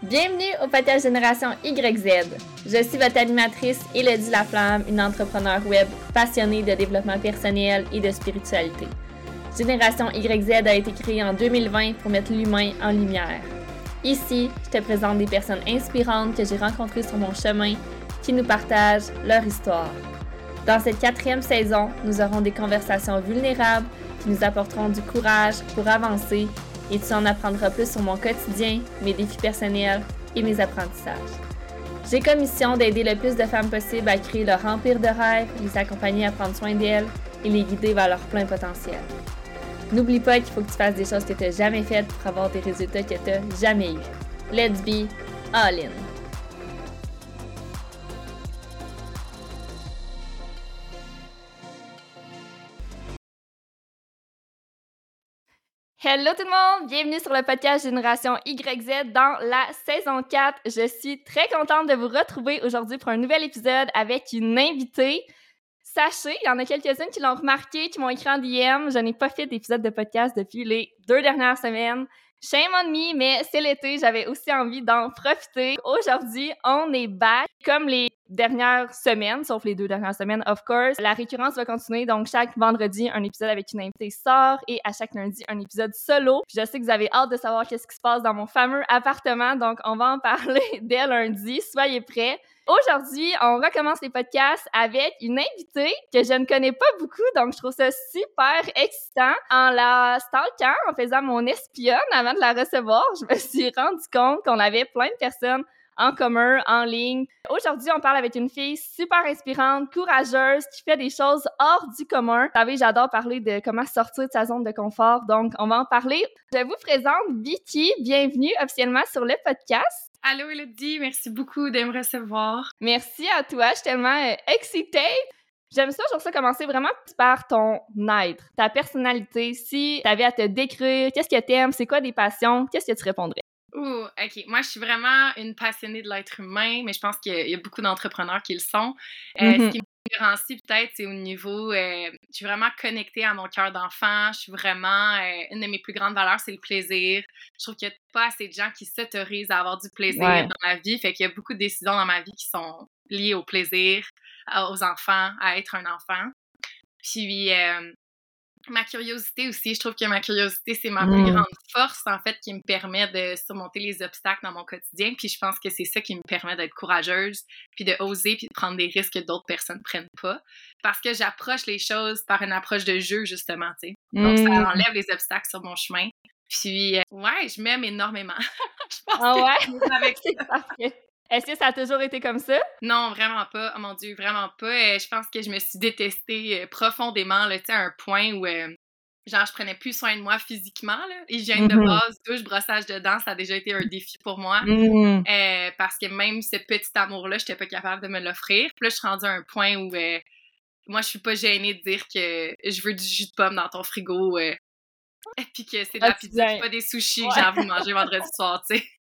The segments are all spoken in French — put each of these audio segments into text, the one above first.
Bienvenue au podcast Génération YZ. Je suis votre animatrice Élodie Laflamme, une entrepreneure web passionnée de développement personnel et de spiritualité. Génération YZ a été créée en 2020 pour mettre l'humain en lumière. Ici, je te présente des personnes inspirantes que j'ai rencontrées sur mon chemin qui nous partagent leur histoire. Dans cette 4e saison, nous aurons des conversations vulnérables qui nous apporteront du courage pour avancer et tu en apprendras plus sur mon quotidien, mes défis personnels et mes apprentissages. J'ai comme mission d'aider le plus de femmes possible à créer leur empire de rêve, les accompagner à prendre soin d'elles et les guider vers leur plein potentiel. N'oublie pas qu'il faut que tu fasses des choses que tu n'as jamais faites pour avoir des résultats que tu n'as jamais eus. Let's be all in! Hello tout le monde! Bienvenue sur le podcast Génération YZ dans la saison 4. Je suis très contente de vous retrouver aujourd'hui pour un nouvel épisode avec une invitée. Sachez, il y en a quelques-unes qui l'ont remarqué, qui m'ont écrit en DM. Je n'ai pas fait d'épisode de podcast depuis les 2 dernières semaines. Shame on me, mais c'est l'été, j'avais aussi envie d'en profiter. Aujourd'hui, on est back. Comme les dernières semaines, sauf les 2 dernières semaines, of course. La récurrence va continuer, donc chaque vendredi, un épisode avec une invitée sort et à chaque lundi, un épisode solo. Puis je sais que vous avez hâte de savoir qu'est-ce qui se passe dans mon fameux appartement, donc on va en parler dès lundi. Soyez prêts. Aujourd'hui, on recommence les podcasts avec une invitée que je ne connais pas beaucoup, donc je trouve ça super excitant. En la stalkant, en faisant mon espionne avant de la recevoir, je me suis rendu compte qu'on avait plein de personnes en commun, en ligne. Aujourd'hui, on parle avec une fille super inspirante, courageuse, qui fait des choses hors du commun. Vous savez, j'adore parler de comment sortir de sa zone de confort, donc on va en parler. Je vous présente Vicky. Bienvenue officiellement sur le podcast. Allô Élodie, merci beaucoup de me recevoir. Merci à toi, je suis tellement excitée. J'aime ça, je trouve ça commencer vraiment par ton être, ta personnalité. Si tu avais à te décrire, qu'est-ce que t'aimes, c'est quoi des passions, qu'est-ce que tu répondrais? OK. Moi, je suis vraiment une passionnée de l'être humain, mais je pense qu'il y a beaucoup d'entrepreneurs qui le sont. Ce qui me différencie peut-être, c'est au niveau... je suis vraiment connectée à mon cœur d'enfant. Je suis vraiment... une de mes plus grandes valeurs, c'est le plaisir. Je trouve qu'il n'y a pas assez de gens qui s'autorisent à avoir du plaisir dans la vie. Fait qu'il y a beaucoup de décisions dans ma vie qui sont liées au plaisir, aux enfants, à être un enfant. Puis... ma curiosité aussi, je trouve que ma curiosité, c'est ma plus grande force, en fait, qui me permet de surmonter les obstacles dans mon quotidien. Puis je pense que c'est ça qui me permet d'être courageuse, puis de oser, puis de prendre des risques que d'autres personnes ne prennent pas. Parce que j'approche les choses par une approche de jeu, justement, tu sais. Donc, ça enlève les obstacles sur mon chemin. Puis, ouais, je m'aime énormément. Je pense que avec ça. Parfait. Est-ce que ça a toujours été comme ça? Non, vraiment pas. Oh mon Dieu, vraiment pas. Je pense que je me suis détestée profondément, là, tu sais, à un point où, genre, je prenais plus soin de moi physiquement, là. Hygiène de base, douche, brossage de dents, ça a déjà été un défi pour moi. Parce que même ce petit amour-là, j'étais pas capable de me l'offrir. Puis là, je suis rendue à un point où, moi, je suis pas gênée de dire que je veux du jus de pomme dans ton frigo, et puis que c'est de la pizza, pas des sushis que j'ai envie de manger vendredi soir, tu sais.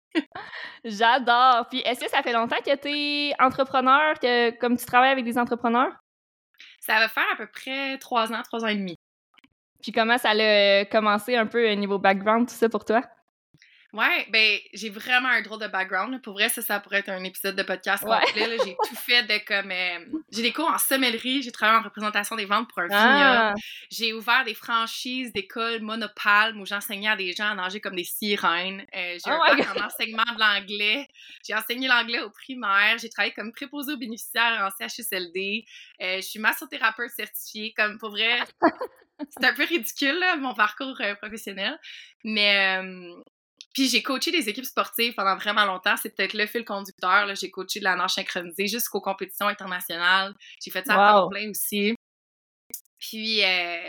J'adore! Puis est-ce que ça fait longtemps que t'es entrepreneur, que comme tu travailles avec des entrepreneurs? Ça va faire à peu près 3 ans et demi. Puis comment ça a commencé un peu niveau background, tout ça pour toi? Ouais, ben j'ai vraiment un drôle de background. Là. Pour vrai, ça pourrait être un épisode de podcast complet. Là. J'ai tout fait de comme... j'ai des cours en sommellerie, j'ai travaillé en représentation des ventes pour un vignoble. J'ai ouvert des franchises d'écoles monopalmes où j'enseignais à des gens à nager comme des sirènes. J'ai un bac en enseignement de l'anglais. J'ai enseigné l'anglais au primaire. J'ai travaillé comme préposée aux bénéficiaires en CHSLD. Je suis massothérapeute certifiée. Comme pour vrai, c'est un peu ridicule, là, mon parcours professionnel. Mais... puis j'ai coaché des équipes sportives pendant vraiment longtemps. C'est peut-être le fil conducteur. Là. J'ai coaché de la nage synchronisée jusqu'aux compétitions internationales. J'ai fait ça à temps plein aussi. Puis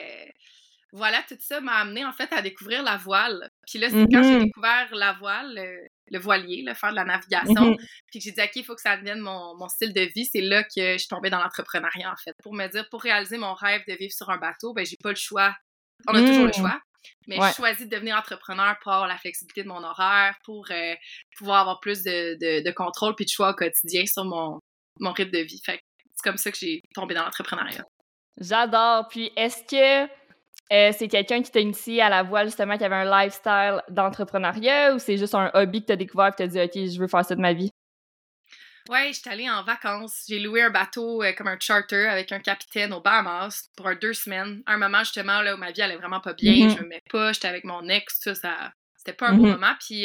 voilà, tout ça m'a amené en fait à découvrir la voile. Puis là, c'est quand j'ai découvert la voile, le voilier, là, faire de la navigation, puis que j'ai dit « OK, il faut que ça devienne mon style de vie », c'est là que je suis tombée dans l'entrepreneuriat en fait. Pour me dire, pour réaliser mon rêve de vivre sur un bateau, ben j'ai pas le choix. On a toujours le choix. Mais j'ai choisi de devenir entrepreneur pour avoir la flexibilité de mon horaire, pour pouvoir avoir plus de contrôle puis de choix au quotidien sur mon rythme de vie. Fait que c'est comme ça que j'ai tombé dans l'entrepreneuriat. J'adore. Puis est-ce que c'est quelqu'un qui t'a initié à la voile, justement, qui avait un lifestyle d'entrepreneuriat, ou c'est juste un hobby que t'as découvert et que t'as dit « OK, je veux faire ça de ma vie ». Ouais, j'étais allée en vacances. J'ai loué un bateau comme un charter avec un capitaine aux Bahamas pour 2 semaines. À un moment, justement, là où ma vie allait vraiment pas bien, je me mets pas, j'étais avec mon ex, ça c'était pas un beau moment. Puis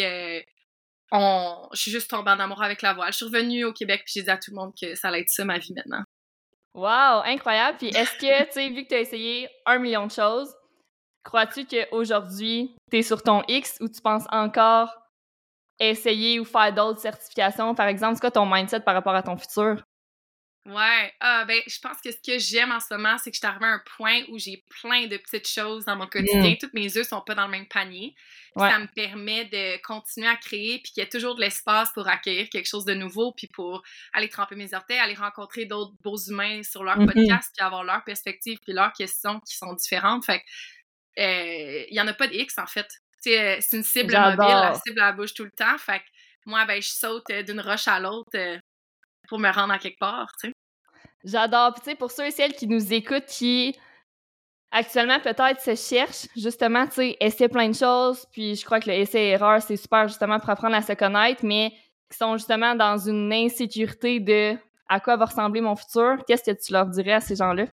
je suis juste tombée en amour avec la voile. Je suis revenue au Québec puis j'ai dit à tout le monde que ça allait être ça ma vie maintenant. Wow, incroyable! Puis est-ce que, tu sais, vu que t'as essayé 1 million de choses, crois-tu qu'aujourd'hui, t'es sur ton X ou tu penses encore essayer ou faire d'autres certifications? Par exemple, c'est quoi ton mindset par rapport à ton futur? Ouais, je pense que ce que j'aime en ce moment, c'est que je suis arrivée à un point où j'ai plein de petites choses dans mon quotidien. Toutes mes œufs sont pas dans le même panier. Ouais. Ça me permet de continuer à créer, puis qu'il y a toujours de l'espace pour accueillir quelque chose de nouveau, puis pour aller tremper mes orteils, aller rencontrer d'autres beaux humains sur leur podcast, puis avoir leur perspective, puis leurs questions qui sont différentes. Fait que, il y en a pas de X, en fait. C'est une cible mobile, la cible elle bouge tout le temps. Fait que moi, je saute d'une roche à l'autre pour me rendre à quelque part, tu sais. J'adore. Puis tu sais, pour ceux et celles qui nous écoutent, qui actuellement peut-être se cherchent, justement, tu sais, essaient plein de choses, puis je crois que le essai-erreur, c'est super justement pour apprendre à se connaître, mais qui sont justement dans une insécurité de à quoi va ressembler mon futur, qu'est-ce que tu leur dirais à ces gens-là?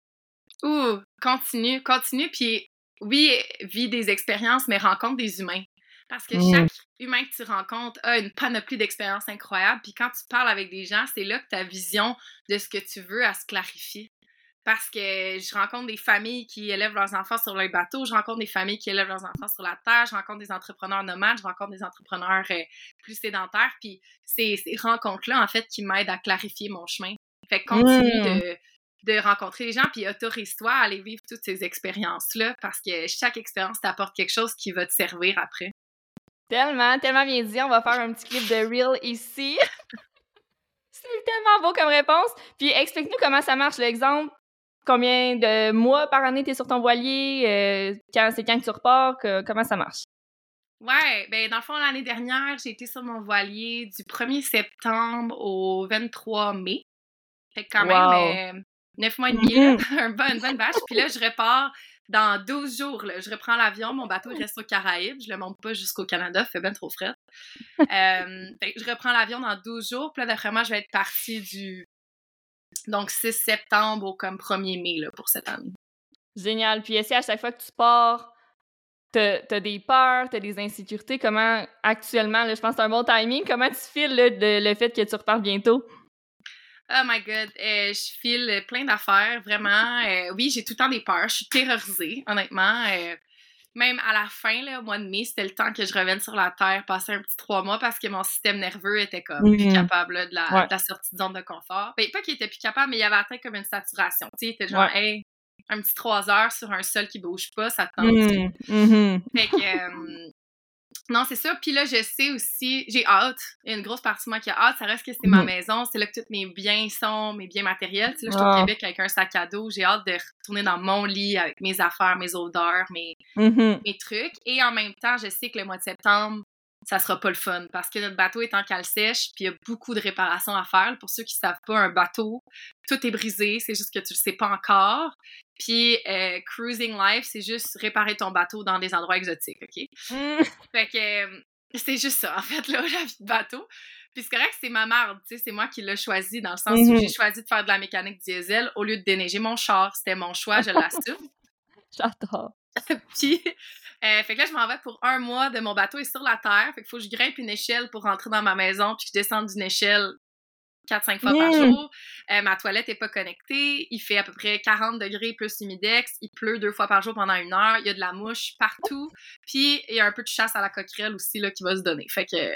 Continue, puis oui, vis des expériences, mais rencontre des humains. Parce que chaque humain que tu rencontres a une panoplie d'expériences incroyables, puis quand tu parles avec des gens, c'est là que ta vision de ce que tu veux, elle se clarifie. Parce que je rencontre des familles qui élèvent leurs enfants sur le bateau, je rencontre des familles qui élèvent leurs enfants sur la terre, je rencontre des entrepreneurs nomades, je rencontre des entrepreneurs plus sédentaires, puis c'est ces rencontres-là, en fait, qui m'aident à clarifier mon chemin. Fait que continue de rencontrer les gens, puis autorise-toi à aller vivre toutes ces expériences-là, parce que chaque expérience t'apporte quelque chose qui va te servir après. Tellement, tellement bien dit. On va faire un petit clip de Reel ici. C'est tellement beau comme réponse. Puis explique-nous comment ça marche, l'exemple. Combien de mois par année t'es sur ton voilier? C'est quand que tu repars? Comment ça marche? Ouais, dans le fond, l'année dernière, j'ai été sur mon voilier du 1er septembre au 23 mai. Fait que quand même 9 mois et demi, là, une bonne bâche. Puis là, je repars dans 12 jours. Là. Je reprends l'avion, mon bateau il reste aux Caraïbes. Je le monte pas jusqu'au Canada, il fait bien trop frais. Fait que je reprends l'avion dans 12 jours. Puis là, d'après moi, je vais être partie du 6 septembre au comme 1er mai là, pour cette année. Génial. Puis est-ce qu'à chaque fois que tu pars, t'as des peurs, t'as des insécurités? Comment, actuellement, là, je pense que c'est un bon timing, comment tu files là, le fait que tu repars bientôt? Oh my God, je file plein d'affaires, vraiment. Oui, j'ai tout le temps des peurs. Je suis terrorisée, honnêtement. Même à la fin, là, au mois de mai, c'était le temps que je revienne sur la Terre, passer un petit 3 mois parce que mon système nerveux était comme plus capable là, de la sortie de zone de confort. Pas qu'il était plus capable, mais il avait atteint comme une saturation. Tu sais, il était genre, hey, un petit 3 heures sur un sol qui bouge pas, ça tente. Fait que... non, c'est ça. Puis là, je sais aussi, j'ai hâte. Il y a une grosse partie de moi qui a hâte. Ça reste que c'est ma maison. C'est là que tous mes biens sont, mes biens matériels. Tu sais, là, je suis au Québec avec un sac à dos. J'ai hâte de retourner dans mon lit avec mes affaires, mes odeurs, mes trucs. Et en même temps, je sais que le mois de septembre, ça sera pas le fun parce que notre bateau est en cale sèche puis il y a beaucoup de réparations à faire. Pour ceux qui savent pas, un bateau, tout est brisé. C'est juste que tu le sais pas encore. Puis cruising life, c'est juste réparer ton bateau dans des endroits exotiques, OK? Fait que c'est juste ça, en fait, là, la vie de bateau. Puis c'est correct, c'est ma marde, tu sais, c'est moi qui l'ai choisi, dans le sens où j'ai choisi de faire de la mécanique diesel au lieu de déneiger mon char. C'était mon choix, je l'assume. J'adore. Puis, fait que là, je m'en vais pour 1 mois de mon bateau est sur la terre. Fait qu'il faut que je grimpe une échelle pour rentrer dans ma maison, puis que je descende d'une échelle 4-5 fois par jour. Ma toilette est pas connectée. Il fait à peu près 40 degrés plus humidex. Il pleut 2 fois par jour pendant 1 heure. Il y a de la mouche partout. Puis, il y a un peu de chasse à la coquerelle aussi là, qui va se donner. Fait que...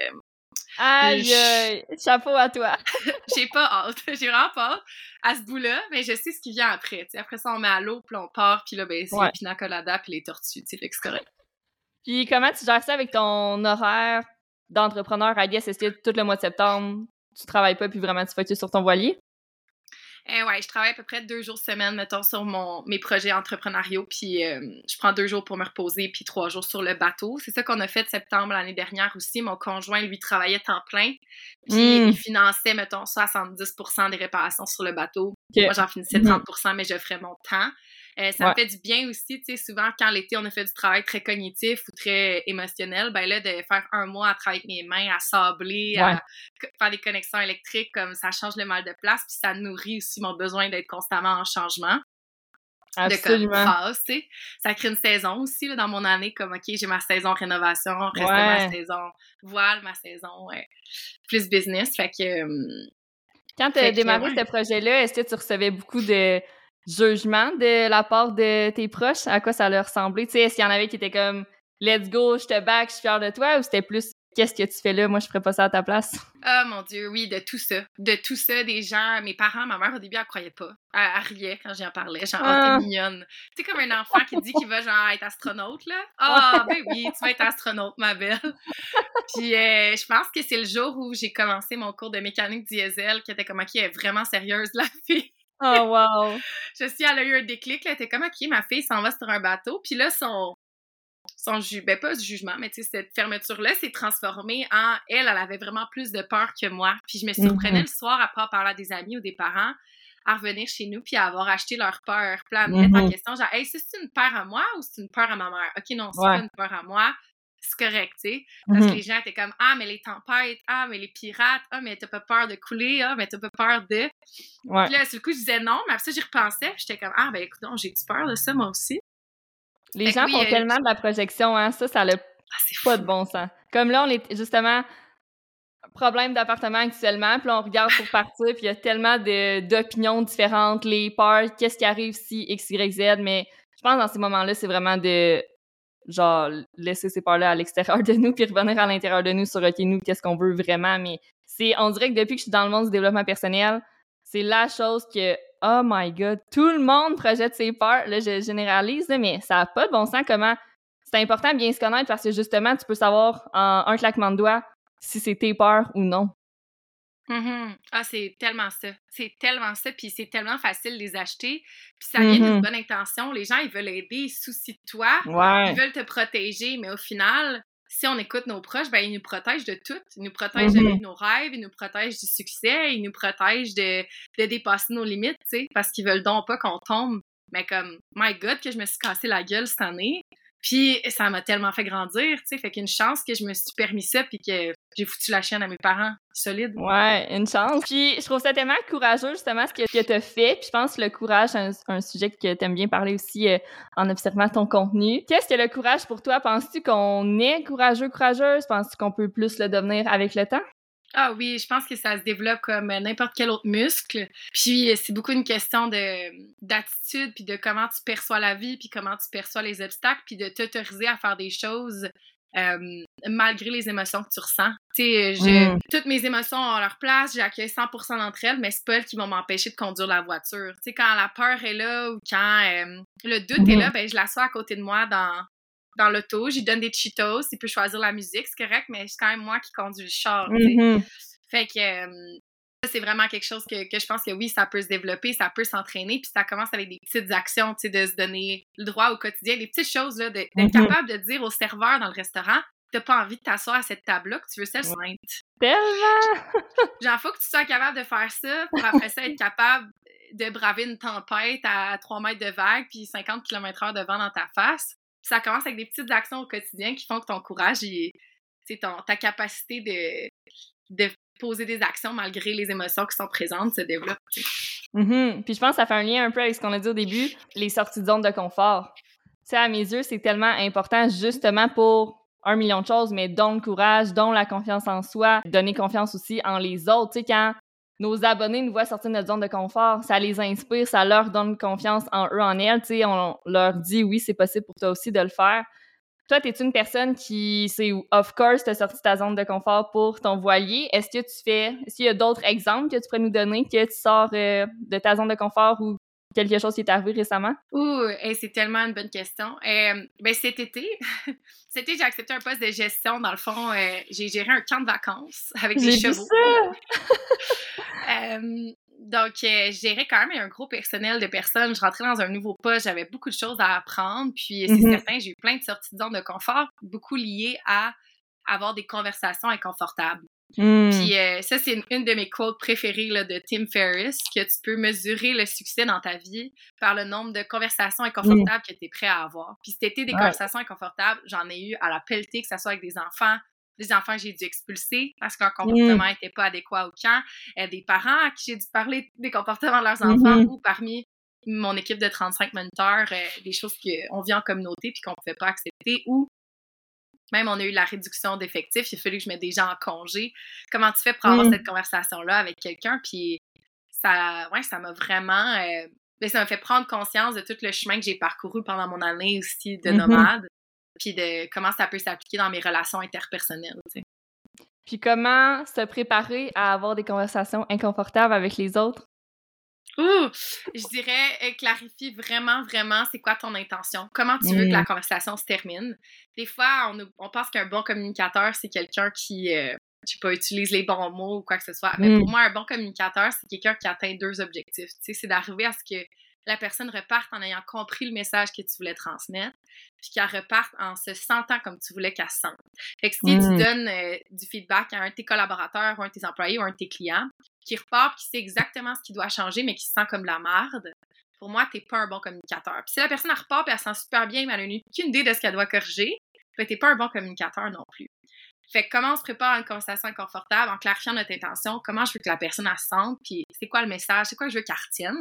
Aïe! Chapeau à toi! J'ai pas hâte. J'ai vraiment pas hâte à ce bout-là, mais je sais ce qui vient après. T'sais, après ça, on met à l'eau, puis on part, puis là, c'est les pina colada puis les tortues. Fait que c'est correct. Puis comment tu gères ça avec ton horaire d'entrepreneur? I guess, est-ce que tout le mois de septembre, tu travailles pas puis vraiment tu focuses sur ton voilier? Ouais, je travaille à peu près 2 jours semaine, mettons, sur mes projets entrepreneuriaux, puis je prends 2 jours pour me reposer, puis 3 jours sur le bateau. C'est ça qu'on a fait de septembre l'année dernière aussi. Mon conjoint, lui, travaillait temps plein, puis il finançait, mettons, 70% des réparations sur le bateau. Okay. Moi, j'en finissais 30%, mais je ferais mon temps. Ça me fait du bien aussi, tu sais, souvent, quand l'été, on a fait du travail très cognitif ou très émotionnel, ben là, de faire un mois à travailler avec mes mains, à sabler, à faire des connexions électriques, comme ça change le mal de place, puis ça nourrit aussi mon besoin d'être constamment en changement. Absolument. De comme phase, tu sais. Ça crée une saison aussi, là, dans mon année, comme, OK, j'ai ma saison rénovation, reste ma saison voile, ma saison plus business, fait que... Quand tu as démarré ce projet-là, est-ce que tu recevais beaucoup de jugement de la part de tes proches? À quoi ça leur ressemblait? Tu sais, est-ce qu'il y en avait qui étaient comme « Let's go, je te back, je suis fière de toi » ou c'était plus « Qu'est-ce que tu fais là? Moi, je ferais pas ça à ta place. » Ah, mon Dieu, oui, de tout ça. De tout ça, des gens, mes parents, ma mère, au début, elle croyait pas. Elle riait quand j'en parlais. Genre, t'es mignonne. Tu sais, comme un enfant qui dit qu'il va, genre, être astronaute, là. Ah, ben oui, tu vas être astronaute, ma belle. Puis, je pense que c'est le jour où j'ai commencé mon cours de mécanique diesel, qui était comme, OK, elle est vraiment sérieuse, la fille. Oh, wow! Elle a eu un déclic, là. Elle était comme, OK, ma fille s'en va sur un bateau. Puis là, ben pas ce jugement, mais tu sais, cette fermeture-là s'est transformée en elle avait vraiment plus de peur que moi. Puis je me surprenais le soir, après avoir parlé à des amis ou des parents, à revenir chez nous puis à avoir acheté leur peur. Puis à me mettre en question, genre, hey, c'est une peur à moi ou c'est une peur à ma mère? OK, non, c'est pas une peur à moi. C'est correct, tu sais. Parce que les gens étaient comme, ah, mais les tempêtes, ah, mais les pirates, ah, mais t'as pas peur de couler, ah, mais t'as pas peur de. Puis là, sur le coup, je disais non, mais après ça, j'y repensais, puis j'étais comme, ah, ben écoute, j'ai-tu peur de ça, moi aussi? Les gens font tellement de la projection, hein, ça n'a pas de bon sens. Comme là, on est justement problème d'appartement actuellement, puis là, on regarde pour partir, puis il y a tellement d'opinions différentes, les peurs, qu'est-ce qui arrive si X, Y, Z, mais je pense que dans ces moments-là, c'est vraiment de, genre, laisser ces peurs-là à l'extérieur de nous, puis revenir à l'intérieur de nous sur, OK, nous, qu'est-ce qu'on veut vraiment, mais on dirait que depuis que je suis dans le monde du développement personnel, c'est la chose que, oh my God, tout le monde projette ses peurs. Là, je généralise, là, mais ça n'a pas de bon sens comment... C'est important de bien se connaître parce que justement, tu peux savoir en un claquement de doigts si c'est tes peurs ou non. Ah, c'est tellement ça. C'est tellement ça, puis c'est tellement facile de les acheter. Puis ça vient d'une bonne intention. Les gens, ils veulent aider, ils soucient de toi. Ils veulent te protéger, mais au final... Si on écoute nos proches, ben ils nous protègent de tout. Ils nous protègent de vivre nos rêves, ils nous protègent du succès, ils nous protègent de dépasser nos limites, tu sais, parce qu'ils veulent donc pas qu'on tombe. Mais comme, my God, que je me suis cassé la gueule cette année. Puis ça m'a tellement fait grandir, tu sais, fait qu'une chance que je me suis permis ça puis que j'ai foutu la chienne à mes parents, solide. Ouais, une chance. Puis je trouve ça tellement courageux, justement, ce que t'as fait. Puis je pense que le courage, c'est un sujet que t'aimes bien parler aussi en observant ton contenu. Qu'est-ce que le courage pour toi? Penses-tu qu'on est courageux, courageuse? Penses-tu qu'on peut plus le devenir avec le temps? Ah oui, je pense que ça se développe comme n'importe quel autre muscle. Puis c'est beaucoup une question d'attitude, puis de comment tu perçois la vie, puis comment tu perçois les obstacles, puis de t'autoriser à faire des choses malgré les émotions que tu ressens. Tu sais, toutes mes émotions ont leur place, j'accueille 100% d'entre elles, mais c'est pas elles qui vont m'empêcher de conduire la voiture. Tu sais, quand la peur est là ou quand le doute est là, ben je l'assois à côté de moi dans l'auto, j'y donne des Cheetos, il peut choisir la musique, c'est correct, mais c'est quand même moi qui conduis le char, tu sais. Fait que ça, c'est vraiment quelque chose que je pense que oui, ça peut se développer, ça peut s'entraîner, puis ça commence avec des petites actions, tu sais, de se donner le droit au quotidien, des petites choses, là, d'être capable de dire au serveur dans le restaurant, t'as pas envie de t'asseoir à cette table-là, que tu veux celle suivante. Tellement! Genre, faut que tu sois capable de faire ça pour après ça être capable de braver une tempête à 3 mètres de vague puis 50 km/h de vent dans ta face. Ça commence avec des petites actions au quotidien qui font que ton courage, ta capacité de poser des actions malgré les émotions qui sont présentes se développe. Puis je pense que ça fait un lien un peu avec ce qu'on a dit au début, les sorties de zone de confort. Tu sais, à mes yeux, c'est tellement important justement pour 1 million de choses, mais dont le courage, dont la confiance en soi, donner confiance aussi en les autres. Tu sais, quand nos abonnés nous voient sortir de notre zone de confort, ça les inspire, ça leur donne confiance en eux, en elles. Tu sais, on leur dit oui, c'est possible pour toi aussi de le faire. Toi, t'es une personne qui, of course, t'as sorti ta zone de confort pour ton voilier. Est-ce qu'il y a d'autres exemples que tu pourrais nous donner que tu sors de ta zone de confort ou quelque chose qui est arrivé récemment? C'est tellement une bonne question. Cet été, j'ai accepté un poste de gestion. Dans le fond, j'ai géré un camp de vacances avec des chevaux. Donc, je gérais quand même un gros personnel de personnes. Je rentrais dans un nouveau poste, j'avais beaucoup de choses à apprendre. Puis, c'est certain, j'ai eu plein de sorties de zone de confort, beaucoup liées à avoir des conversations inconfortables. Puis ça, c'est une de mes quotes préférées là, de Tim Ferriss, que tu peux mesurer le succès dans ta vie par le nombre de conversations inconfortables que tu es prêt à avoir. Puis si t'étais des conversations inconfortables, j'en ai eu à la pelletée, que ce soit avec des enfants que j'ai dû expulser parce qu'un comportement n'était pas adéquat au camp, des parents à qui j'ai dû parler des comportements de leurs enfants ou parmi mon équipe de 35 moniteurs, des choses qu'on vit en communauté puis qu'on ne pouvait pas accepter, ou même on a eu la réduction d'effectifs, il a fallu que je mette des gens en congé. Comment tu fais pour avoir cette conversation-là avec quelqu'un? Puis ça m'a vraiment... ça m'a fait prendre conscience de tout le chemin que j'ai parcouru pendant mon année aussi de nomade, puis de comment ça peut s'appliquer dans mes relations interpersonnelles, tu sais. Puis comment se préparer à avoir des conversations inconfortables avec les autres? Je dirais, clarifie vraiment, vraiment c'est quoi ton intention. Comment tu veux que la conversation se termine. Des fois, on pense qu'un bon communicateur, c'est quelqu'un qui, je sais pas, utilise les bons mots ou quoi que ce soit. Mais pour moi, un bon communicateur, c'est quelqu'un qui atteint 2 objectifs. Tu sais, c'est d'arriver à ce que la personne reparte en ayant compris le message que tu voulais transmettre, puis qu'elle reparte en se sentant comme tu voulais qu'elle se sente. Fait que si tu donnes du feedback à un de tes collaborateurs ou un de tes employés ou un de tes clients, qui repart, qui sait exactement ce qui doit changer, mais qui se sent comme de la merde, pour moi, t'es pas un bon communicateur. Puis si la personne elle repart, puis elle se sent super bien, mais elle n'a aucune idée de ce qu'elle doit corriger, ben t'es pas un bon communicateur non plus. Fait que comment on se prépare à une conversation inconfortable en clarifiant notre intention, comment je veux que la personne elle se sente, puis c'est quoi le message, c'est quoi que je veux qu'elle retienne.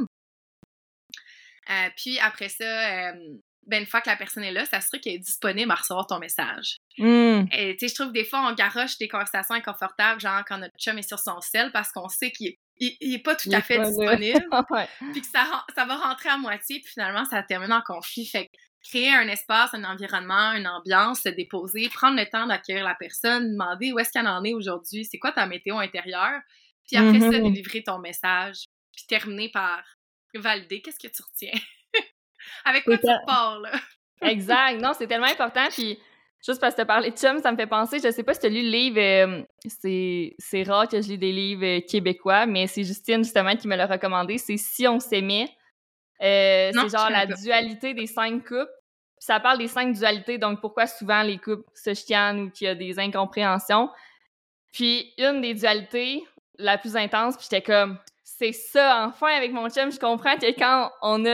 Puis après ça, une fois que la personne est là, s'assurer qu'elle est disponible à recevoir ton message. Et tu sais, je trouve que des fois, on garoche des conversations inconfortables, genre quand notre chum est sur son cell parce qu'on sait qu'il est pas tout à fait disponible, puis que ça va rentrer à moitié, puis finalement, ça termine en conflit. Fait que créer un espace, un environnement, une ambiance, se déposer, prendre le temps d'accueillir la personne, demander où est-ce qu'elle en est aujourd'hui, c'est quoi ta météo intérieure, puis après ça, délivrer ton message, puis terminer par valider qu'est-ce que tu retiens. Avec quoi tu repars, là? Exact. Non, c'est tellement important. Puis, juste parce que tu as parlé de chum, ça me fait penser, je sais pas si tu as lu le livre, c'est rare que je lis des livres québécois, mais c'est Justine, justement, qui me l'a recommandé. C'est Si on s'aimait. C'est genre la dualité des 5 couples. Puis ça parle des 5 dualités, donc pourquoi souvent les couples se chicanent ou qu'il y a des incompréhensions. Puis, une des dualités la plus intense, puis j'étais comme... C'est ça, enfin, avec mon chum, je comprends que quand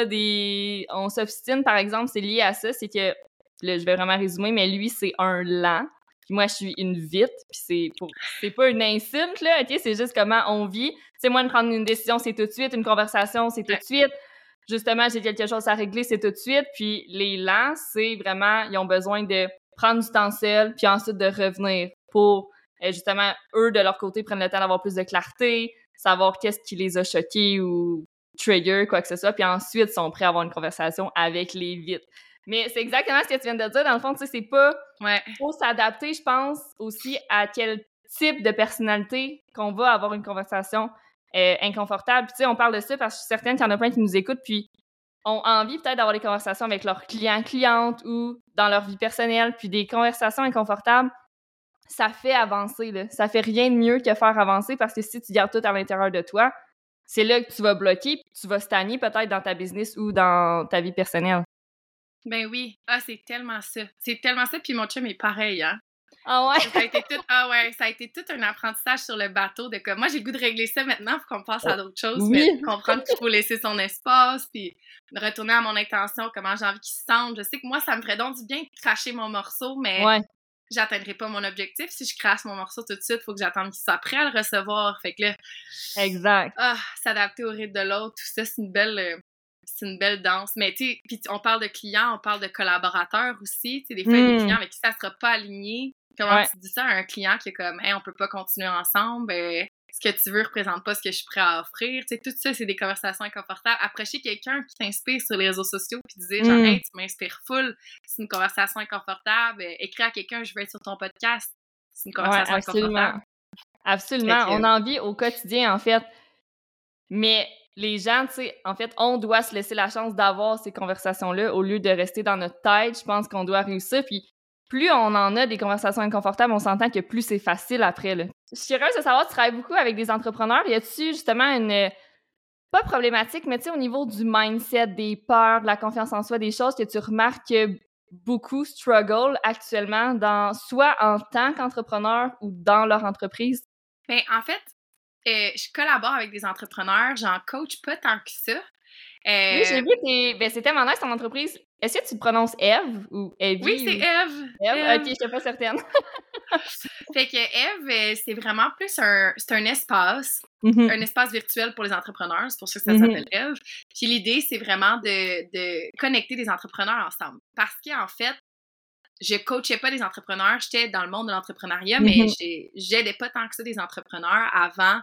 on s'obstine, par exemple, c'est lié à ça, c'est que, là, je vais vraiment résumer, mais lui, c'est un lent, puis moi, je suis une vite, puis c'est pas une insulte, là, OK? C'est juste comment on vit. Tu sais, moi, de prendre une décision, c'est tout de suite, une conversation, c'est tout de suite. Justement, j'ai quelque chose à régler, c'est tout de suite, puis les lents, c'est vraiment, ils ont besoin de prendre du temps seul, puis ensuite de revenir pour, justement, eux, de leur côté, prennent le temps d'avoir plus de clarté, savoir qu'est-ce qui les a choqués ou trigger, quoi que ce soit, puis ensuite sont prêts à avoir une conversation avec les vites. Mais c'est exactement ce que tu viens de dire. Dans le fond, tu sais, c'est pas... Faut s'adapter, je pense, aussi à quel type de personnalité qu'on va avoir une conversation inconfortable. Puis tu sais, on parle de ça parce que je suis certaine qu'il y en a plein qui nous écoutent, puis ont envie peut-être d'avoir des conversations avec leurs clients-clientes ou dans leur vie personnelle, puis des conversations inconfortables, ça fait avancer, là. Ça fait rien de mieux que faire avancer parce que si tu gardes tout à l'intérieur de toi, c'est là que tu vas bloquer puis tu vas stagner peut-être dans ta business ou dans ta vie personnelle. Ben oui. Ah, c'est tellement ça. C'est tellement ça, puis mon chum est pareil, hein. Ah ouais? Ça a été tout un apprentissage sur le bateau de comme, moi, j'ai le goût de régler ça maintenant pour qu'on passe à d'autres choses, mais comprendre qu'il faut laisser son espace, puis de retourner à mon intention, comment j'ai envie qu'il se sente. Je sais que moi, ça me ferait donc du bien de cracher mon morceau, mais j'atteindrai pas mon objectif. Si je crache mon morceau tout de suite, il faut que j'attende qu'il soit prêt à le recevoir. Fait que là... Exact. S'adapter au rythme de l'autre, tout ça, c'est une belle danse. Mais tu sais, puis on parle de clients, on parle de collaborateurs aussi. Tu sais, des fois, il y a des clients avec qui ça sera pas aligné. Comment tu dis ça à un client qui est comme, hey, on peut pas continuer ensemble, ce que tu veux représente pas ce que je suis prêt à offrir. Tu sais, tout ça, c'est des conversations inconfortables. Approcher quelqu'un qui t'inspire sur les réseaux sociaux puis dire, genre, hey, tu m'inspires full, c'est une conversation inconfortable. Écrire à quelqu'un, je veux être sur ton podcast, c'est une conversation inconfortable. Absolument. On en vit au quotidien, en fait. Mais les gens, tu sais, en fait, on doit se laisser la chance d'avoir ces conversations-là au lieu de rester dans notre tête. Je pense qu'on doit réussir. Puis plus on en a des conversations inconfortables, on s'entend que plus c'est facile après, là. Je suis curieuse de savoir, tu travailles beaucoup avec des entrepreneurs. Y a-tu justement une... pas problématique, mais tu sais, au niveau du mindset, des peurs, de la confiance en soi, des choses que tu remarques que beaucoup struggle actuellement, soit en tant qu'entrepreneur ou dans leur entreprise? Ben, en fait, je collabore avec des entrepreneurs, j'en coach pas tant que ça. Oui, j'ai vu, c'est tellement nice ton entreprise. Est-ce que tu prononces Eve ou Oui, Evie c'est ou Eve. Eve? Ok, je suis pas certaine. Fait que Eve, c'est vraiment plus c'est un espace virtuel pour les entrepreneurs, c'est pour ça que ça s'appelle Eve. Puis l'idée, c'est vraiment de connecter des entrepreneurs ensemble. Parce qu'en fait, je coachais pas des entrepreneurs, j'étais dans le monde de l'entrepreneuriat, mais j'aidais pas tant que ça des entrepreneurs avant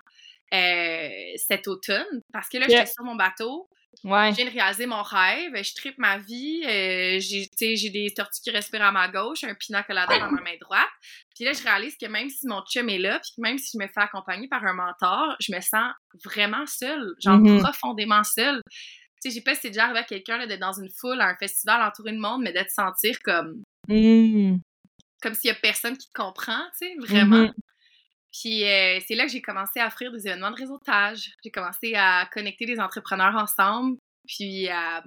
cet automne. Parce que là, j'étais sur mon bateau, Ouais. je viens de réaliser mon rêve, je tripe ma vie, j'ai des tortues qui respirent à ma gauche, un pina colada dans ma main droite. Puis là, je réalise que même si mon chum est là, puis même si je me fais accompagner par un mentor, je me sens vraiment seule, genre profondément seule. Tu sais, je sais pas si c'est déjà arrivé à quelqu'un là, d'être dans une foule, à un festival entouré de monde, mais de te sentir comme s'il y a personne qui te comprend, tu sais, vraiment. Puis c'est là que j'ai commencé à offrir des événements de réseautage. J'ai commencé à connecter des entrepreneurs ensemble, puis à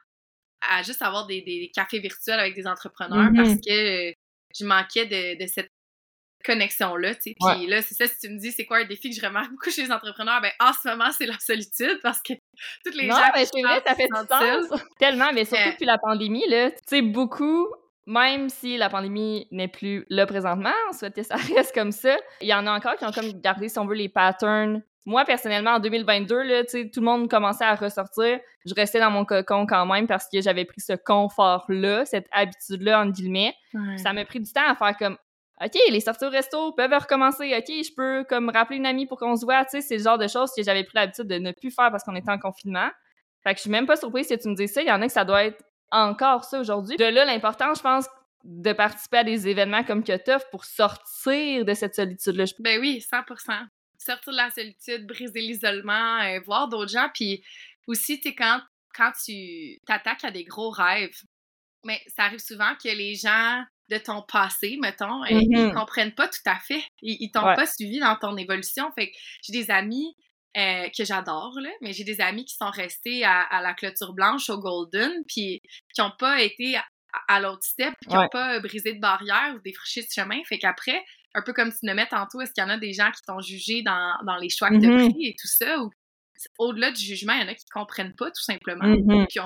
juste avoir des cafés virtuels avec des entrepreneurs parce que je manquais de cette connexion-là, tu sais. Puis là, c'est ça, si tu me dis c'est quoi un défi que je remarque beaucoup chez les entrepreneurs, ben en ce moment, c'est la solitude parce que toutes les gens mais c'est vrai, ça fait du sens. Tellement, mais surtout depuis la pandémie, là, tu sais, beaucoup, même si la pandémie n'est plus là présentement, on souhaite que ça reste comme ça, il y en a encore qui ont comme gardé, si on veut, les patterns. Moi, personnellement, en 2022, là, tu sais, tout le monde commençait à ressortir. Je restais dans mon cocon quand même parce que j'avais pris ce confort-là, cette habitude-là, entre guillemets. Ça m'a pris du temps à faire comme OK, les sorties au resto peuvent recommencer. OK, je peux comme rappeler une amie pour qu'on se voit. Tu sais, c'est le genre de choses que j'avais pris l'habitude de ne plus faire parce qu'on était en confinement. Fait que je suis même pas surprise que tu me dises ça. Il y en a que ça doit être encore ça aujourd'hui. De là, l'important, je pense, de participer à des événements comme que t'offres pour sortir de cette solitude-là. Ben oui, 100%. Sortir de la solitude, briser l'isolement, voir d'autres gens. Puis aussi, tu sais, quand tu t'attaques à des gros rêves, mais ça arrive souvent que les gens de ton passé, mettons, ils comprennent pas tout à fait. Ils t'ont pas suivi dans ton évolution. Fait que j'ai des amis que j'adore, là, mais j'ai des amis qui sont restés à la clôture blanche au Golden, puis qui ont pas été à l'autre step, qui ont pas brisé de barrière ou défriché de chemin. Fait qu'après, un peu comme tu le mets tantôt, est-ce qu'il y en a des gens qui t'ont jugé dans les choix que t'as pris et tout ça? Ou au-delà du jugement, il y en a qui comprennent pas, tout simplement. Puis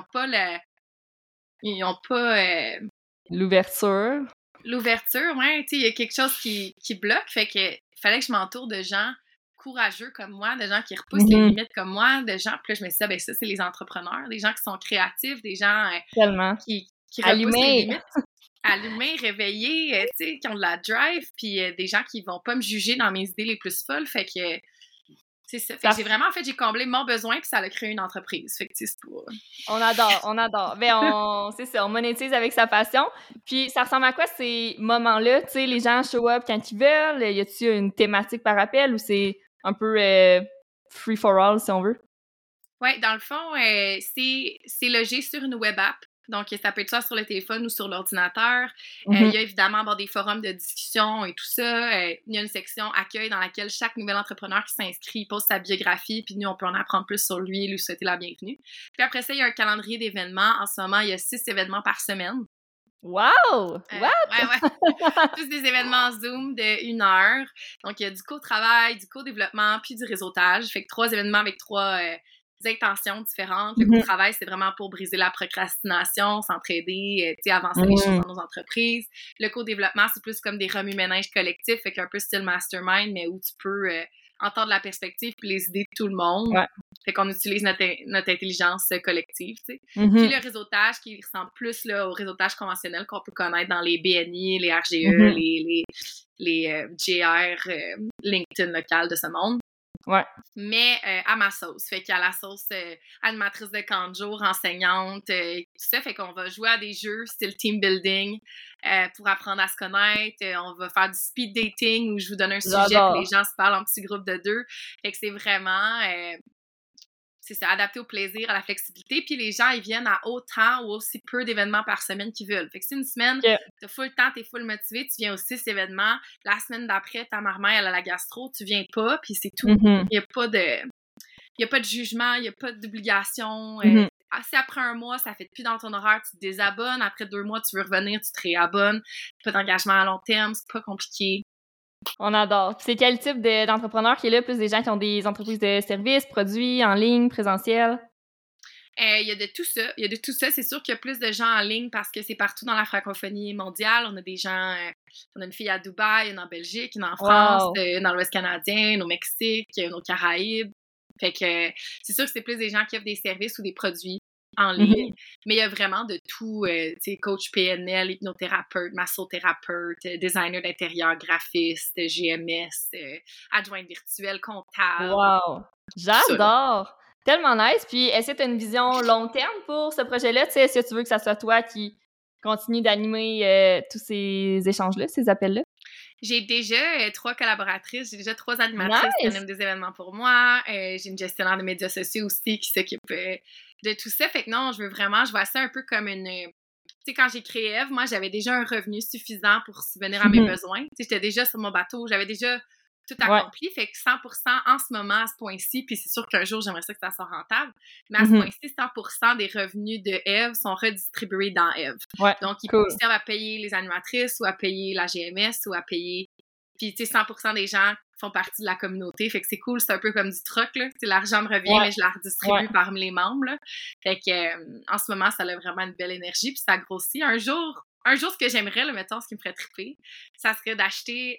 ils ont pas l'ouverture. L'ouverture, ouais, tu sais, il y a quelque chose qui bloque, fait que fallait que je m'entoure de gens courageux comme moi, de gens qui repoussent les limites comme moi, de gens, puis là, je me suis dit, ben ça, c'est les entrepreneurs, des gens qui sont créatifs, des gens qui repoussent les limites, allumés, réveillés, tu sais, qui ont de la drive, puis des gens qui vont pas me juger dans mes idées les plus folles, fait que c'est ça. Fait que j'ai vraiment, en fait, j'ai comblé mon besoin, puis ça a créé une entreprise. Fait que c'est pour... On adore. Ben, c'est ça, on monétise avec sa passion. Puis ça ressemble à quoi ces moments-là? Tu sais, les gens show up quand ils veulent. Y a-t-il une thématique par appel ou c'est un peu free for all, si on veut? Oui, dans le fond, c'est logé sur une web app. Donc, ça peut être soit sur le téléphone ou sur l'ordinateur. Il y a évidemment des forums de discussion et tout ça. Il y a une section accueil dans laquelle chaque nouvel entrepreneur qui s'inscrit pose sa biographie, puis nous, on peut en apprendre plus sur lui et lui souhaiter la bienvenue. Puis après ça, il y a un calendrier d'événements. En ce moment, il y a 6 événements par semaine. Wow! What? Ouais. Tous des événements Zoom de 1 heure. Donc, il y a du co-travail, du co-développement, puis du réseautage. Fait que 3 événements avec 3... intentions différentes. Le co-travail, c'est vraiment pour briser la procrastination, s'entraider, avancer les choses dans nos entreprises. Le co-développement, c'est plus comme des remue-ménages collectifs, fait qu'un peu style mastermind, mais où tu peux entendre la perspective puis les idées de tout le monde. Fait qu'on utilise notre intelligence collective, tu sais. Puis le réseautage qui ressemble plus là, au réseautage conventionnel qu'on peut connaître dans les BNI, les RGE, les GR, LinkedIn local de ce monde. Mais à ma sauce. Fait qu'il y a la sauce animatrice de camp de jour, enseignante, tout ça. Fait qu'on va jouer à des jeux style team building pour apprendre à se connaître. On va faire du speed dating où je vous donne un sujet puis les gens se parlent en petits groupes de 2. Fait que c'est vraiment... c'est ça, adapté au plaisir, à la flexibilité. Puis les gens, ils viennent à autant ou aussi peu d'événements par semaine qu'ils veulent. Fait que si une semaine, t'as full temps, t'es full motivé, tu viens aux 6 événements. La semaine d'après, ta marmère, elle a la gastro, tu viens pas, puis c'est tout. Il y a pas de jugement, il y a pas d'obligation. Si après 1 mois, ça fait plus dans ton horaire, tu te désabonnes. Après 2 mois, tu veux revenir, tu te réabonnes. Pas d'engagement à long terme, c'est pas compliqué. On adore. Puis c'est quel type d'entrepreneur qui est là? Plus des gens qui ont des entreprises de services, produits, en ligne, présentiel? Il y a de tout ça. Il y a de tout ça. C'est sûr qu'il y a plus de gens en ligne parce que c'est partout dans la francophonie mondiale. On a des gens... on a une fille à Dubaï, une en Belgique, une en France, une dans l'Ouest canadien, une au Mexique, une aux Caraïbes. Fait que c'est sûr que c'est plus des gens qui offrent des services ou des produits en ligne. Mais il y a vraiment de tout. Tu sais, coach PNL, hypnothérapeute, massothérapeute, designer d'intérieur, graphiste, GMS, adjointe virtuelle, comptable. Wow! J'adore! Tellement nice! Puis, est-ce que tu as une vision long terme pour ce projet-là? Tu sais, est-ce que tu veux que ça soit toi qui continue d'animer tous ces échanges-là, ces appels-là? J'ai déjà 3 collaboratrices, j'ai déjà 3 animatrices qui animent des événements pour moi. J'ai une gestionnaire de médias sociaux aussi qui s'occupe de tout ça. Fait que non, je vois ça un peu comme une... Tu sais, quand j'ai créé Eve, moi, j'avais déjà un revenu suffisant pour subvenir à mes besoins. Tu sais, j'étais déjà sur mon bateau, j'avais déjà tout accompli. Fait que 100% en ce moment, à ce point-ci, puis c'est sûr qu'un jour, j'aimerais ça que ça soit rentable, mais à ce point-ci, 100% des revenus de Eve sont redistribués dans Eve. Donc, ils servent à payer les animatrices ou à payer la GMS ou à payer... Puis, tu sais, 100% des gens font partie de la communauté. Fait que c'est cool, c'est un peu comme du troc, là. Tu sais, l'argent me revient, mais je la redistribue parmi les membres, là. Fait que, en ce moment, ça a vraiment une belle énergie, puis ça grossit. Un jour, ce que j'aimerais, là, mettons, ce qui me ferait triper, ça serait d'acheter...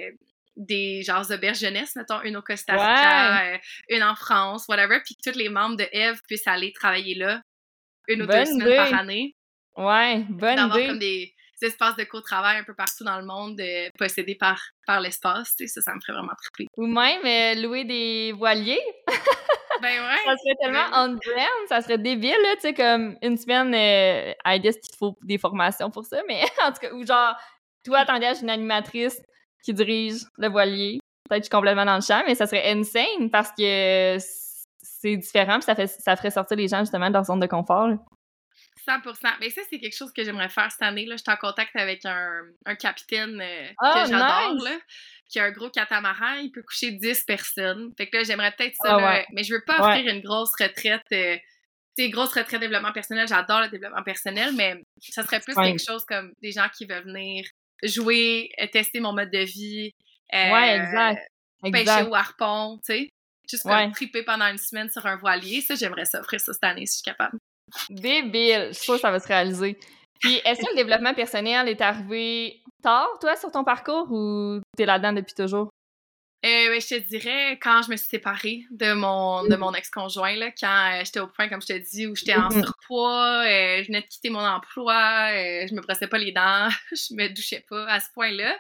des genres d'auberges jeunesse, mettons, une au Costa Rica, une en France, whatever, puis que tous les membres de Eve puissent aller travailler là une ou 2 semaines par année. Ouais, bonne idée. D'avoir comme des espaces de co-travail un peu partout dans le monde possédés par l'espace, tu sais, ça me ferait vraiment triper. Ou même louer des voiliers. Ben ouais! Ça serait tellement on-brand, ça serait débile, là, tu sais, comme une semaine, I guess qu'il te faut des formations pour ça, mais en tout cas, ou genre, toi, t'engages une animatrice qui dirige le voilier. Peut-être que je suis complètement dans le champ, mais ça serait insane parce que c'est différent puis ça ferait sortir les gens justement de leur zone de confort. Là. 100%. Mais ça, c'est quelque chose que j'aimerais faire cette année. Là. Je suis en contact avec un capitaine que j'adore, là, qui a un gros catamaran. Il peut coucher 10 personnes. Fait que là, j'aimerais peut-être ça. Là, mais je veux pas offrir une grosse retraite. Tu sais, grosse retraite développement personnel. J'adore le développement personnel, mais ça serait plus quelque chose comme des gens qui veulent venir jouer, tester mon mode de vie. Exact. Pêcher au harpon, tu sais. Juste comme triper pendant une semaine sur un voilier. Ça, j'aimerais ça, offrir ça cette année si je suis capable. Débile! Je suis sûre que ça va se réaliser. Puis, est-ce que le développement personnel est arrivé tard, toi, sur ton parcours, ou t'es là-dedans depuis toujours? Je te dirais, quand je me suis séparée de mon ex-conjoint, là, quand j'étais au point, comme je te dis, où j'étais en surpoids, je venais de quitter mon emploi, je me brossais pas les dents, je me douchais pas à ce point-là.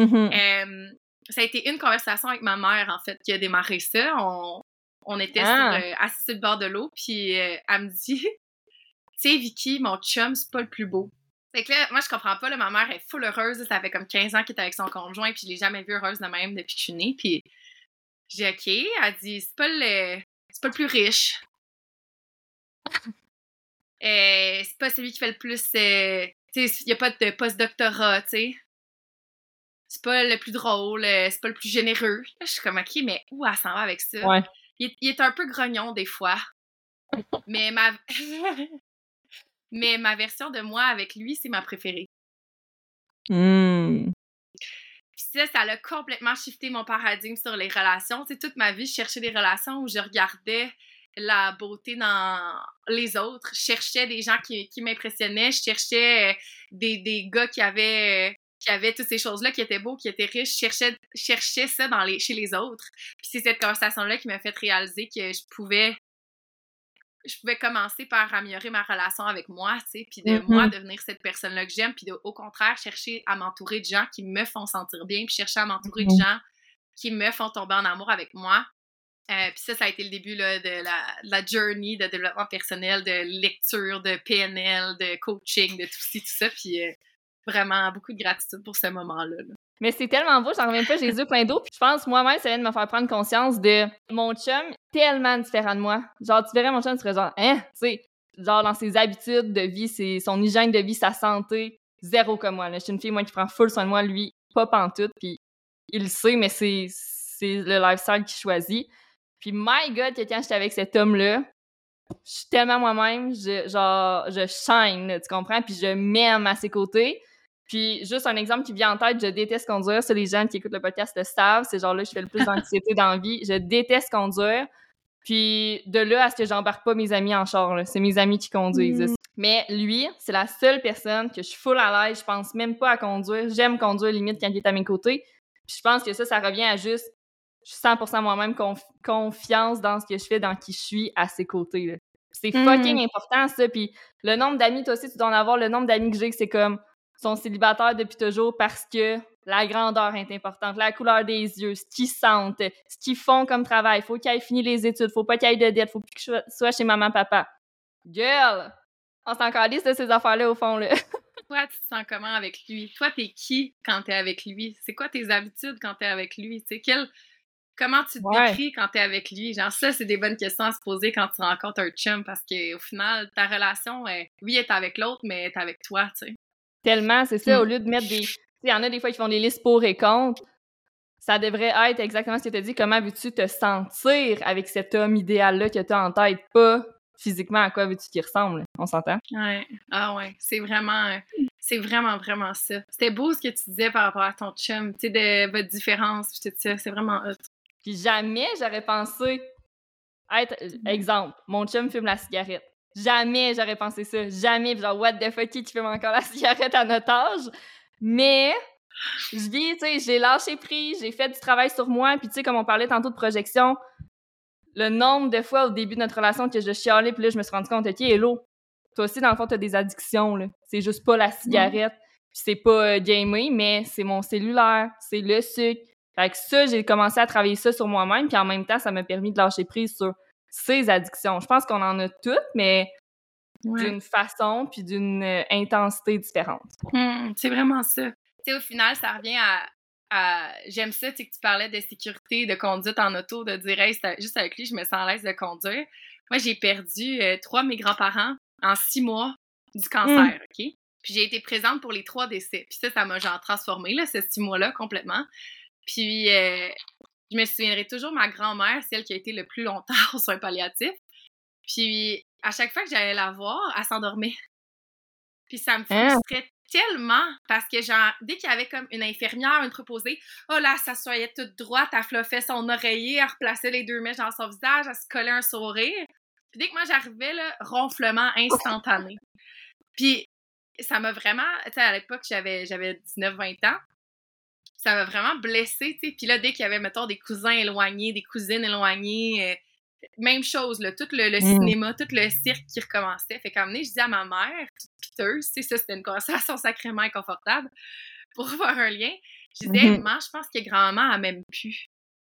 Ça a été une conversation avec ma mère, en fait, qui a démarré ça. On était assis sur le bord de l'eau, puis elle me dit... Tu sais, Vicky, mon chum, c'est pas le plus beau. Fait que là, moi, je comprends pas, là, ma mère est full heureuse, là, ça fait comme 15 ans qu'elle est avec son conjoint, puis je l'ai jamais vue heureuse de même depuis que je suis née, puis j'ai dit, OK, elle dit, c'est pas le plus riche. C'est pas celui qui fait le plus, tu sais, il y a pas de post-doctorat, tu sais. C'est pas le plus drôle, c'est pas le plus généreux. Là, je suis comme, OK, mais où elle s'en va avec ça? Ouais. Il est un peu grognon, des fois. Mais Mais ma version de moi avec lui, c'est ma préférée. Puis ça a complètement shifté mon paradigme sur les relations. Tu sais, toute ma vie, je cherchais des relations où je regardais la beauté dans les autres. Je cherchais des gens qui m'impressionnaient. Je cherchais des gars qui avaient toutes ces choses-là, qui étaient beaux, qui étaient riches. Je cherchais ça chez les autres. Puis c'est cette conversation-là qui m'a fait réaliser que je pouvais commencer par améliorer ma relation avec moi, tu sais, puis de moi devenir cette personne-là que j'aime, puis au contraire, chercher à m'entourer de gens qui me font sentir bien, puis chercher à m'entourer de gens qui me font tomber en amour avec moi. Puis ça a été le début là, de la journey de développement personnel, de lecture, de PNL, de coaching, de tout ça, puis vraiment beaucoup de gratitude pour ce moment-là. Là. Mais c'est tellement beau, j'en reviens pas, j'ai les yeux pleins d'eau. Puis je pense, moi-même, ça vient de me faire prendre conscience de mon chum tellement différent de moi. Genre, tu verrais mon chum, tu serais genre, hein? Tu sais, genre dans ses habitudes de vie, son hygiène de vie, sa santé, zéro comme moi. Là. Je suis une fille, moi, qui prend full soin de moi, lui, pas pantoute. Puis il le sait, mais c'est le lifestyle qu'il choisit. Puis my God, que quand j'étais avec cet homme-là, je suis tellement moi-même, je shine, là, tu comprends? Puis je m'aime à ses côtés. Puis, juste un exemple qui vient en tête, je déteste conduire. Ça, les gens qui écoutent le podcast le savent. C'est genre là, je fais le plus d'anxiété dans la vie. Je déteste conduire. Puis, de là à ce que j'embarque pas mes amis en char, là. C'est mes amis qui conduisent. Mais lui, c'est la seule personne que je suis full à l'aise. Je pense même pas à conduire. J'aime conduire limite quand il est à mes côtés. Puis, je pense que ça revient à juste, je suis 100% moi-même, confiance dans ce que je fais, dans qui je suis à ses côtés, là. C'est fucking important, ça. Puis, le nombre d'amis, toi aussi, tu dois en avoir. Le nombre d'amis que j'ai, que c'est comme, sont célibataires depuis toujours parce que la grandeur est importante, la couleur des yeux, ce qu'ils sentent, ce qu'ils font comme travail. Faut qu'ils aient fini les études, faut pas qu'ils aient de dettes, faut que je sois chez maman, papa. Girl! On s'en calisse de ces affaires-là, au fond, là. Toi, tu te sens comment avec lui? Toi, t'es qui quand t'es avec lui? C'est quoi tes habitudes quand t'es avec lui? Tu sais, comment tu te décris quand t'es avec lui? Genre, ça, c'est des bonnes questions à se poser quand tu rencontres un chum, parce qu'au final, ta relation, oui, elle est avec l'autre, mais elle est avec toi, tu sais. Tellement, c'est ça, au lieu de mettre des... Tu sais, il y en a des fois qui font des listes pour et contre. Ça devrait être exactement ce que tu as dit. Comment veux-tu te sentir avec cet homme idéal-là que tu as en tête? Pas physiquement à quoi veux-tu qu'il ressemble. On s'entend? Ouais. Ah ouais. C'est vraiment, vraiment ça. C'était beau ce que tu disais par rapport à ton chum, tu sais, de votre différence, puis tout ça. C'est vraiment hot. Puis jamais j'aurais pensé être... Exemple, mon chum fume la cigarette. Jamais j'aurais pensé ça. Jamais. Genre, what the fuck, qui fume encore la cigarette à notre âge? Mais... je vis, tu sais, j'ai lâché prise, j'ai fait du travail sur moi, puis tu sais, comme on parlait tantôt de projection, le nombre de fois au début de notre relation que je chialais, puis là, je me suis rendu compte, OK, hello, toi aussi, dans le fond, t'as des addictions, là. C'est juste pas la cigarette, puis c'est pas gamé, mais c'est mon cellulaire, c'est le sucre. Fait que ça, j'ai commencé à travailler ça sur moi-même, puis en même temps, ça m'a permis de lâcher prise sur ces addictions. Je pense qu'on en a toutes, mais d'une façon, puis d'une intensité différente. C'est vraiment ça. Tu sais, au final, ça revient à j'aime ça, tu sais, que tu parlais de sécurité, de conduite en auto, de dire, hey, juste avec lui, je me sens à l'aise de conduire. Moi, j'ai perdu 3 de mes grands-parents en 6 mois du cancer, OK? Puis j'ai été présente pour les 3 décès. Puis ça m'a genre transformée, là, ces 6 mois-là, complètement. Puis je me souviendrai toujours, ma grand-mère, celle qui a été le plus longtemps aux soins palliatifs. Puis à chaque fois que j'allais la voir, elle s'endormait. Puis ça me frustrait tellement, parce que genre, dès qu'il y avait comme une infirmière, une préposée, oh là, elle s'assoyait toute droite, elle fluffait son oreiller, elle replaçait les 2 mèches dans son visage, elle se collait un sourire. Puis dès que moi j'arrivais, là, ronflement instantané. Puis ça m'a vraiment, tu sais, à l'époque, j'avais 19-20 ans, ça m'a vraiment blessée, tu sais. Puis là, dès qu'il y avait, mettons, des cousins éloignés, des cousines éloignées, même chose, là, tout le cinéma, tout le cirque qui recommençait. Fait qu'à un moment donné, je dis à ma mère, toute piteuse, tu sais, ça, c'était une conversation sacrément inconfortable, pour faire un lien. Je disais, maman, je pense que grand-maman, elle m'aime plus.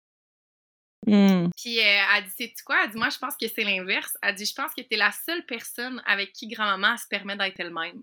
Puis elle dit, sais-tu quoi? Elle dit, moi, je pense que c'est l'inverse. Elle dit, je pense que t'es la seule personne avec qui grand-maman se permet d'être elle-même.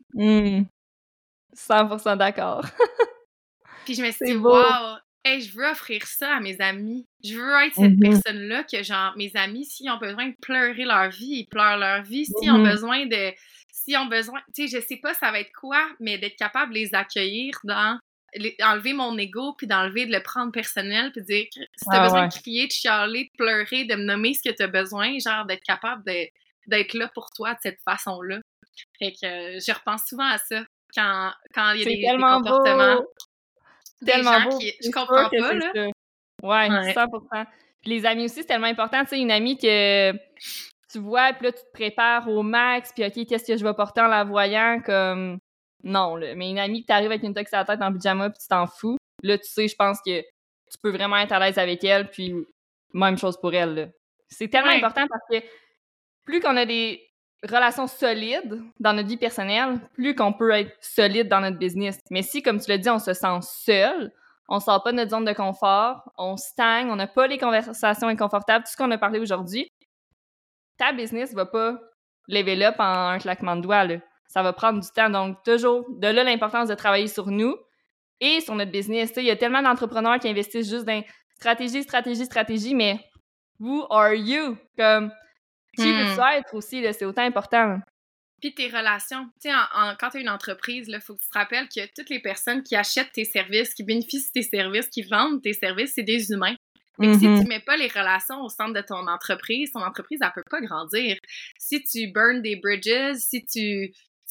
100% d'accord. Puis je me suis dit, wow! Hey, je veux offrir ça à mes amis. Je veux être cette personne-là que, genre, mes amis, s'ils ont besoin de pleurer leur vie, ils pleurent leur vie. S'ils ont besoin, tu sais, je sais pas ça va être quoi, mais d'être capable de les accueillir enlever mon ego, puis de le prendre personnel, puis dire, si t'as besoin de crier, de chialer, de pleurer, de me nommer ce que t'as besoin, genre, d'être capable d'être là pour toi de cette façon-là. Fait que je repense souvent à ça quand il y a des comportements. Beau. Tellement beau. Je comprends pas, là. Ça. Ouais, 100%. Puis les amis aussi, c'est tellement important. Tu sais, une amie que tu vois, puis là, tu te prépares au max, puis OK, qu'est-ce que je vais porter en la voyant? Comme, non, là. Mais une amie que t'arrives avec une tox à la tête en pyjama, puis tu t'en fous, là, tu sais, je pense que tu peux vraiment être à l'aise avec elle, puis même chose pour elle, là. C'est tellement important parce que plus qu'on a des relations solides dans notre vie personnelle, plus qu'on peut être solide dans notre business. Mais si, comme tu l'as dit, on se sent seul, on sort pas de notre zone de confort, on stagne, on n'a pas les conversations inconfortables, tout ce qu'on a parlé aujourd'hui, ta business va pas level up en un claquement de doigts, là. Ça va prendre du temps. Donc, toujours, de là, l'importance de travailler sur nous et sur notre business. Il y a tellement d'entrepreneurs qui investissent juste dans stratégie, mais who are you? Comme, qui veux-tu être aussi, là, c'est autant important. Puis tes relations. Tu sais, quand tu as une entreprise, il faut que tu te rappelles que toutes les personnes qui achètent tes services, qui bénéficient de tes services, qui vendent tes services, c'est des humains. Fait que si tu mets pas les relations au centre de ton entreprise, elle peut pas grandir. Si tu burn des bridges, si tu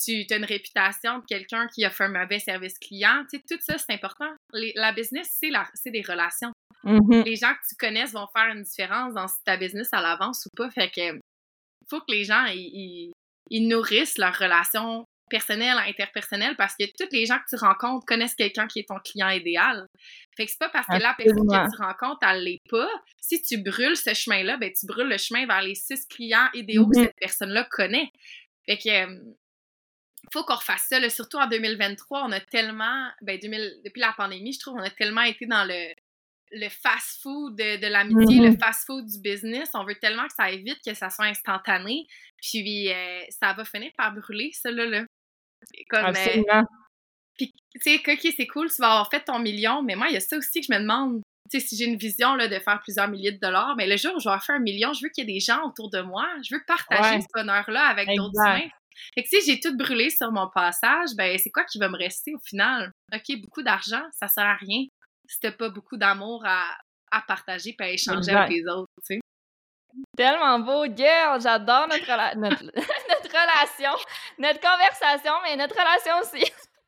tu as une réputation de quelqu'un qui offre un mauvais service client. Tu sais, tout ça, c'est important. La business, c'est des relations. Les gens que tu connaisses vont faire une différence dans si ta business, elle avance ou pas. Fait que faut que les gens, ils nourrissent leurs relations personnelles, interpersonnelles, parce que tous les gens que tu rencontres connaissent quelqu'un qui est ton client idéal. Fait que c'est pas parce que la personne que tu rencontres, elle l'est pas. Si tu brûles ce chemin-là, ben tu brûles le chemin vers les 6 clients idéaux que cette personne-là connaît. Fait que faut qu'on refasse ça, là, surtout en 2023, on a tellement, depuis la pandémie, je trouve, on a tellement été dans le fast-food de l'amitié, le fast-food du business. On veut tellement que ça aille vite, que ça soit instantané. Puis ça va finir par brûler, ça, là. Absolument. Puis, tu sais, OK, c'est cool, tu vas avoir fait ton million, mais moi, il y a ça aussi que je me demande. Tu sais, si j'ai une vision là, de faire plusieurs milliers de dollars, mais le jour où je vais faire 1 million, je veux qu'il y ait des gens autour de moi. Je veux partager ce bonheur-là avec d'autres humains. Fait que si j'ai tout brûlé sur mon passage, ben c'est quoi qui va me rester au final? OK, beaucoup d'argent, ça sert à rien si t'as pas beaucoup d'amour à partager et à échanger avec les autres, tu sais. Tellement beau, girl! J'adore notre relation, notre conversation, mais notre relation aussi.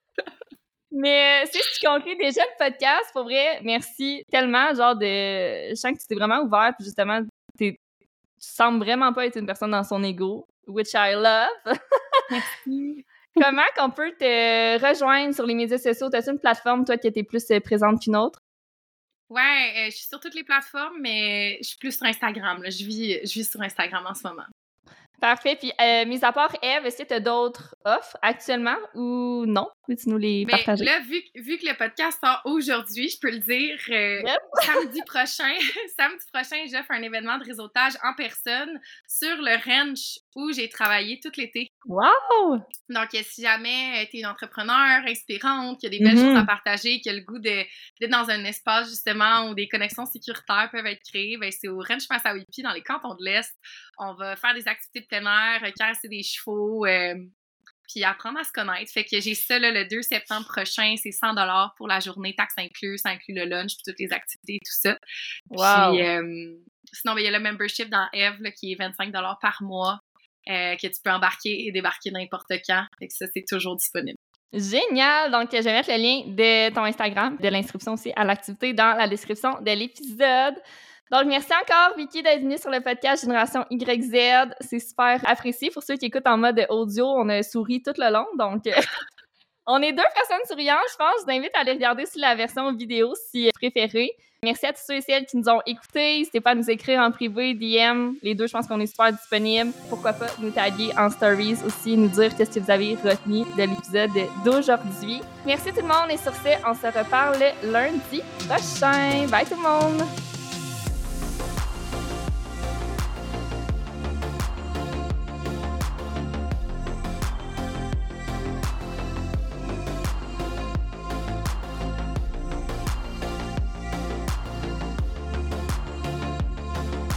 Mais si tu conclus déjà le podcast, pour vrai, merci tellement, je sens que tu t'es vraiment ouvert, puis justement, tu sembles vraiment pas être une personne dans son ego, which I love. Merci. Comment qu'on peut te rejoindre sur les médias sociaux? T'as-tu une plateforme, toi, qui était plus présente qu'une autre? Ouais, je suis sur toutes les plateformes, mais je suis plus sur Instagram, là. Je vis sur Instagram en ce moment. Parfait. Puis, mis à part Eve, est-ce que tu as d'autres offres actuellement ou non? Peux-tu nous les partager? Là, vu que le podcast sort aujourd'hui, je peux le dire, samedi prochain, j'offre un événement de réseautage en personne sur le ranch où j'ai travaillé tout l'été. Wow! Donc, si jamais tu es une entrepreneur inspirante, qui a des belles choses à partager, qui a le goût d'être dans un espace, justement, où des connexions sécuritaires peuvent être créées, ben c'est au Ranch Massawippi, dans les cantons de l'Est. On va faire des activités de plein air, caresser des chevaux, puis apprendre à se connaître. Fait que j'ai ça là, le 2 septembre prochain, c'est 100$ pour la journée, taxes inclus, ça inclut le lunch, puis toutes les activités et tout ça. Wow! Puis, sinon, il y a le membership dans Eve là, qui est 25$ par mois, que tu peux embarquer et débarquer n'importe quand. Fait que ça, c'est toujours disponible. Génial! Donc, je vais mettre le lien de ton Instagram, de l'inscription aussi à l'activité dans la description de l'épisode. Donc, merci encore, Vicky, d'être venue sur le podcast Génération YZ. C'est super apprécié. Pour ceux qui écoutent en mode audio, on a souri tout le long. Donc, on est 2 personnes souriantes, je pense. Je vous invite à aller regarder sur la version vidéo si préférée. Merci à tous ceux et celles qui nous ont écoutés. N'hésitez pas à nous écrire en privé, DM. Les 2, je pense qu'on est super disponibles. Pourquoi pas nous taguer en stories aussi, nous dire qu'est-ce que vous avez retenu de l'épisode d'aujourd'hui. Merci tout le monde et sur ce, on se reparle lundi prochain. Bye tout le monde!